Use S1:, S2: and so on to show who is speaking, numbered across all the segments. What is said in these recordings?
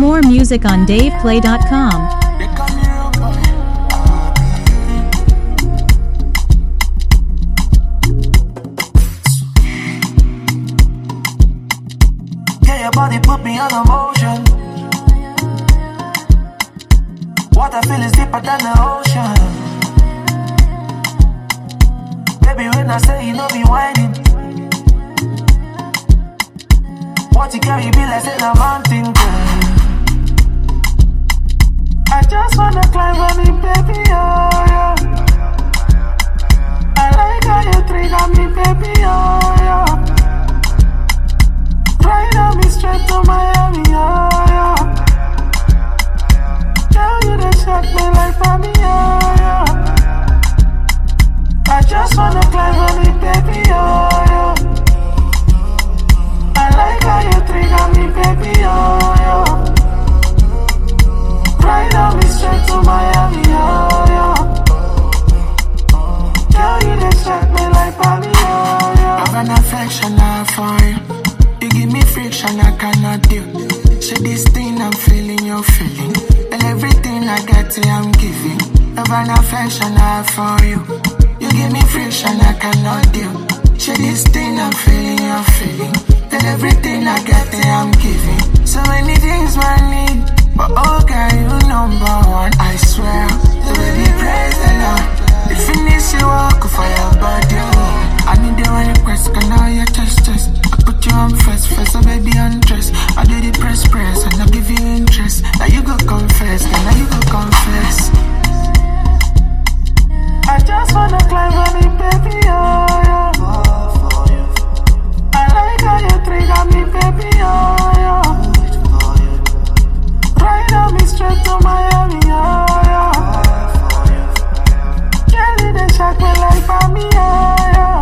S1: More music on DavePlay.com.
S2: Your body put me on emotion. What I feel is deeper than the ocean. Baby, when I say you know be whining, what you carry be like say a mountain, girl. I just wanna climb on it, baby, oh yeah. I like how you trigger me, baby, oh yeah. Ride on me straight to Miami, oh yeah. Tell you they shot me like mommy, oh yeah. I just wanna climb on it, baby, oh yeah. I like how you trigger me, baby, oh yeah. Ride on me straight to Miami, oh yeah. Tell you they shot me like mommy, oh yeah. Have an affection now for you. You give me friction I cannot do. So this thing I'm feeling, you're feeling. And everything I got, I'm giving. Have an affection I have for you. You give me friction I cannot do. So this thing I'm feeling, you're feeling. And everything I got, I'm giving. So many things I need, but okay, you number one, I swear. So baby, praise the Lord. You finish your walk for your body. I need the one request, can I your chest. I put you on first, so baby undress. I do the press, and I give you interest. Now you go confess, now you go confess. I just wanna climb on it, baby, oh yeah. I like how you trigger me, baby, oh yeah. Ride on me straight to Miami, oh yeah. Kelly, they shot me like mommy, oh yeah.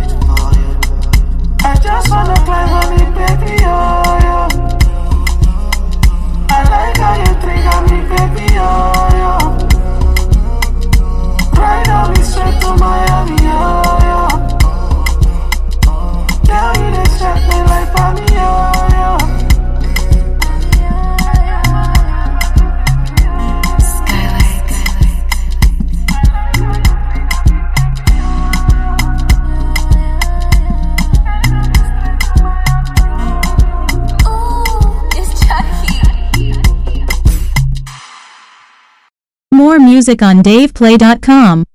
S2: I just wanna climb on it, baby, oh yeah. I like how you trigger me, baby, oh yeah. Ride on me straight to Miami, oh yeah. Tell you they shot me like mommy, oh yeah.
S1: More music on DavePlay.com.